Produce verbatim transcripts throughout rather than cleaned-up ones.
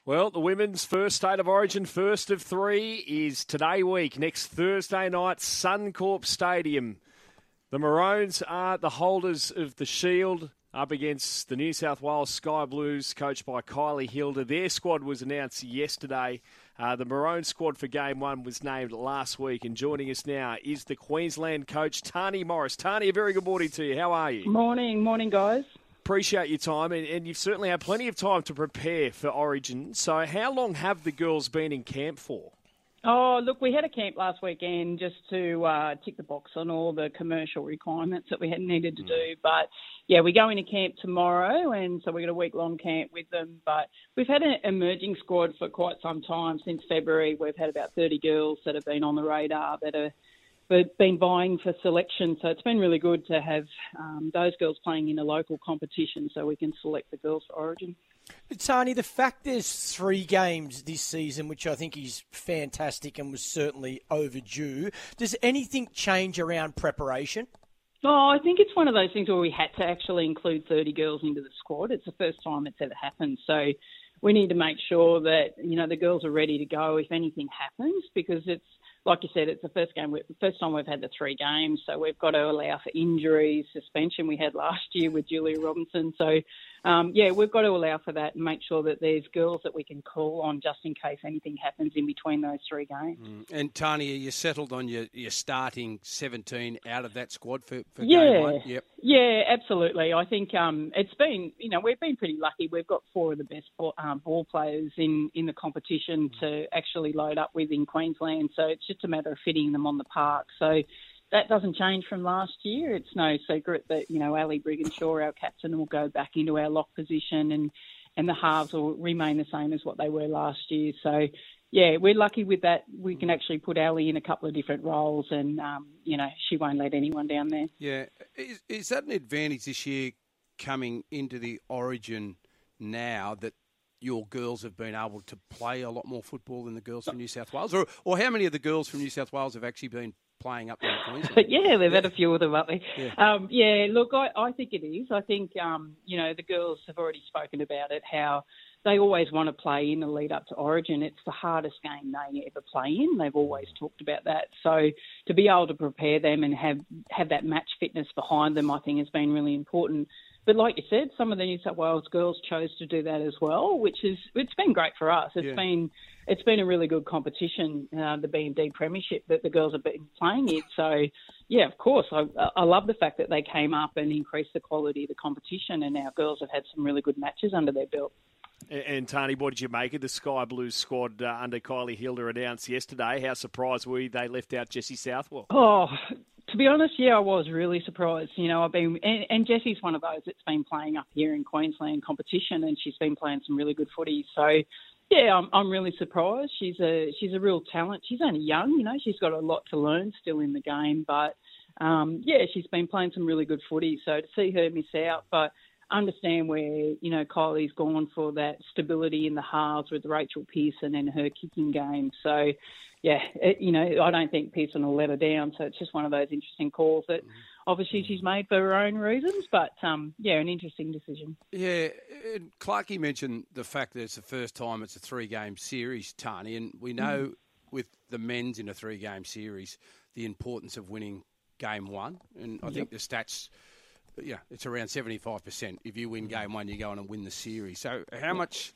Well, the women's first State of Origin, first of three, is today week. Next Thursday night, Suncorp Stadium. The Maroons are the holders of the Shield up against the New South Wales Sky Blues, coached by Kylie Hilder. Their squad was announced yesterday. Uh, the Maroon squad for Game one was named last week. And joining us now is the Queensland coach, Tani Morris. Tani, a very good morning to you. How are you? Morning. Morning, guys. Appreciate your time, and, and you've certainly had plenty of time to prepare for Origin. So how long have the girls been in camp for? Oh, look, we had a camp last weekend just to uh, tick the box on all the commercial requirements that we had needed to mm. do. But, yeah, we go into camp tomorrow, and so we've got a week-long camp with them. But we've had an emerging squad for quite some time. Since February, we've had about thirty girls that have been on the radar that are But been vying for selection, so it's been really good to have um, those girls playing in a local competition so we can select the girls for Origin. Tani, the fact there's three games this season, which I think is fantastic and was certainly overdue, does anything change around preparation? Oh, I think it's one of those things where we had to actually include thirty girls into the squad. It's the first time it's ever happened, so we need to make sure that, you know, the girls are ready to go if anything happens, because it's, like you said, it's the first game, first time we've had the three games, so we've got to allow for injuries, suspension we had last year with Julia Robinson. So, um, yeah, we've got to allow for that and make sure that there's girls that we can call on just in case anything happens in between those three games. Mm. And, Tani, are you settled on your, your starting seventeen out of that squad for, for yeah. game one? Yep. Yeah, absolutely. I think um, it's been, you know, we've been pretty lucky. We've got four of the best ball, um, ball players in, in the competition mm. to actually load up with in Queensland. So it's just a matter of fitting them on the park. So that doesn't change from last year. It's no secret that, you know, Ali Brigginshaw, our captain, will go back into our lock position and, and the halves will remain the same as what they were last year. So, yeah, we're lucky with that. We can actually put Ali in a couple of different roles and, um, you know, she won't let anyone down there. Yeah. Is, is that an advantage this year coming into the Origin now that your girls have been able to play a lot more football than the girls from New South Wales? Or, or how many of the girls from New South Wales have actually been playing up there in Queensland? yeah, they've yeah. had a few of them up there. Yeah, um, yeah look, I, I think it is. I think, um, you know, the girls have already spoken about it, how they always want to play in the lead up to Origin. It's the hardest game they ever play in. They've always talked about that. So to be able to prepare them and have, have that match fitness behind them, I think has been really important. But like you said, some of the New South Wales girls chose to do that as well, which is, it's been great for us. It's yeah. been it's been a really good competition, uh, the B and D Premiership that the girls have been playing it. So, yeah, of course, I, I love the fact that they came up and increased the quality of the competition, and our girls have had some really good matches under their belt. And, and Tani, what did you make of the Sky Blues squad uh, under Kylie Hilder announced yesterday? How surprised were you they left out Jessie Southwell? Oh, to be honest, yeah, I was really surprised. You know, I've been, and, and Jessie's one of those that's been playing up here in Queensland competition, and she's been playing some really good footy. So, yeah, I'm, I'm really surprised. She's a she's a real talent. She's only young, you know. She's got a lot to learn still in the game, but um, yeah, she's been playing some really good footy. So to see her miss out, but understand where, you know, Kylie's gone for that stability in the halves with Rachel Pearson and her kicking game. So, yeah, it, you know, I don't think Pearson will let her down. So it's just one of those interesting calls that obviously she's made for her own reasons. But, um, yeah, an interesting decision. Yeah, Clarkey mentioned the fact that it's the first time it's a three-game series, Tani, and we know mm. with the men's in a three-game series the importance of winning game one. And I yep. think the stats... Yeah, it's around seventy-five percent. If you win game one, you go on and win the series. So how much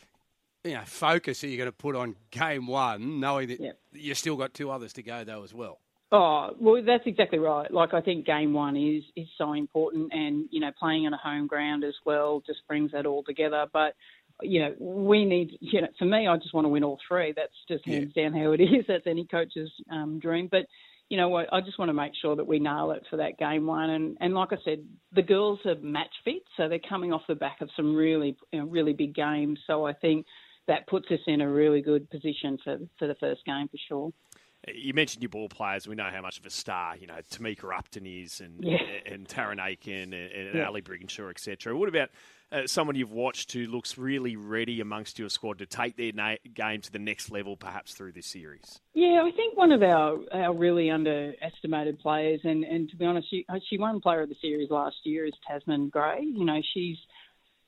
you know, focus are you going to put on game one, knowing that yeah. you've still got two others to go, though, as well? Oh, well, that's exactly right. Like, I think game one is, is so important, and, you know, playing on a home ground as well just brings that all together. But, you know, we need, you know, for me, I just want to win all three. That's just hands yeah. down how it is. That's any coach's um, dream. But, you know what, I just want to make sure that we nail it for that game one. And, and like I said, the girls are match fit, so they're coming off the back of some really, you know, really big games. So I think that puts us in a really good position for, for the first game for sure. You mentioned your ball players. We know how much of a star, you know, Tamika Upton is, and yeah. and Taryn Aiken, and, and yeah. Ali Brigginshaw, et cetera. What about uh, someone you've watched who looks really ready amongst your squad to take their na- game to the next level, perhaps through this series? Yeah, I think one of our, our really underestimated players, and, and to be honest, she, she won Player of the Series last year, is Tasman Gray. You know, she's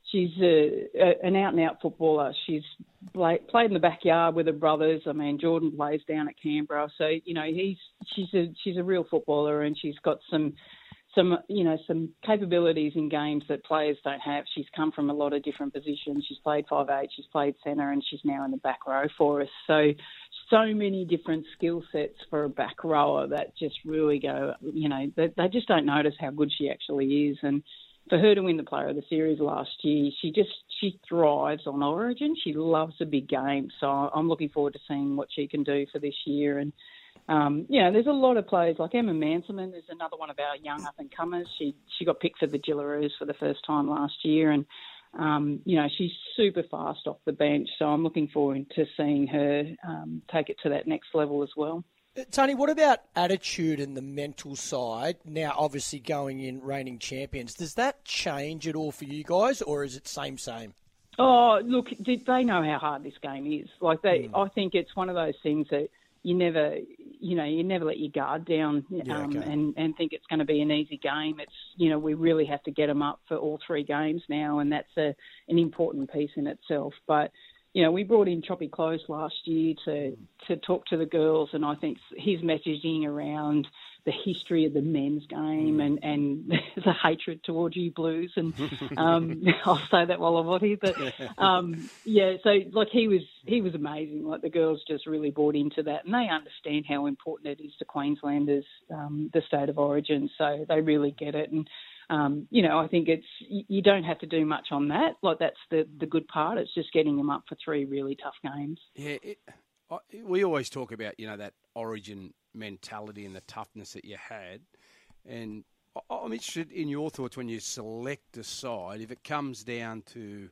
she's a, a, an out-and-out footballer. She's play, played in the backyard with her brothers. I mean, Jordan plays down at Canberra, so you know he's she's a she's a real footballer, and she's got some some you know some capabilities in games that players don't have. She's come from a lot of different positions. She's played five eight, she's played centre, and she's now in the back row for us. So so many different skill sets for a back rower that just really go, you know, they, they just don't notice how good she actually is. And for her to win the Player of the Series last year, she just she thrives on Origin. She loves a big game, so I'm looking forward to seeing what she can do for this year. And um, you know, there's a lot of players like Emma Manselman. There's another one of our young up and comers. She she got picked for the Gillaroos for the first time last year, and um, you know she's super fast off the bench. So I'm looking forward to seeing her um, take it to that next level as well. Tony, what about attitude and the mental side? Now, obviously going in reigning champions, does that change at all for you guys, or is it same same? Oh, look, they know how hard this game is. Like they, mm. I think it's one of those things that you never, you know, you never let your guard down yeah, um, okay. and and think it's going to be an easy game. It's, you know, we really have to get them up for all three games now, and that's a an important piece in itself. But you know, we brought in Choppy Close last year to, to talk to the girls, and I think his messaging around the history of the men's game and, and the hatred towards you Blues, and um, I'll say that while I'm on here, but um, yeah, so like he was he was amazing. Like the girls just really bought into that, and they understand how important it is to Queenslanders, um, the state of origin, so they really get it. And Um, you know, I think it's you don't have to do much on that. Like that's the, the good part. It's just getting them up for three really tough games. Yeah, it, I, we always talk about, you know, that origin mentality and the toughness that you had. And I'm interested in your thoughts when you select a side. If it comes down to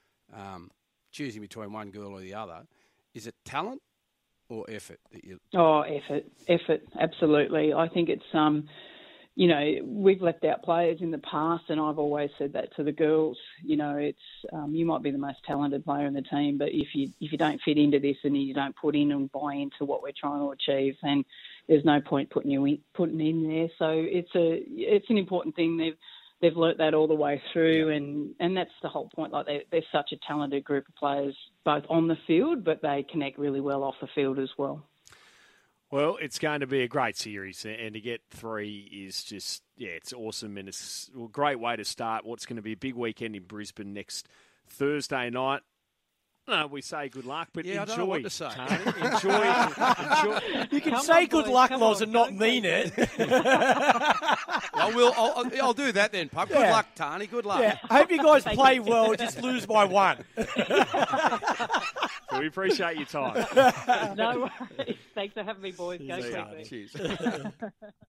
um, choosing between one girl or the other, is it talent or effort that you? Oh, effort, effort, absolutely. I think it's um. You know, we've left out players in the past, and I've always said that to the girls. You know, it's um, you might be the most talented player in the team, but if you if you don't fit into this and you don't put in and buy into what we're trying to achieve, then there's no point putting you in, putting in there. So it's a it's an important thing. They've they've learnt that all the way through, yeah. and, and that's the whole point. Like they they're such a talented group of players, both on the field, but they connect really well off the field as well. Well, it's going to be a great series, and to get three is just, yeah, it's awesome, and it's a great way to start what's going to be a big weekend in Brisbane next Thursday night. No, we say good luck, but yeah, enjoy. I don't know what to say. Tony. enjoy, enjoy. You can Come say on, good boys, luck, come Loz, on, and not don't mean say it. I will. I'll, I'll do that then, Pup. Good Yeah. luck, Tani. Good luck. Yeah, I hope you guys play well, just lose by one. We appreciate your time. No worries. Thanks for having me, boys. Go See ya. quickly. Cheers.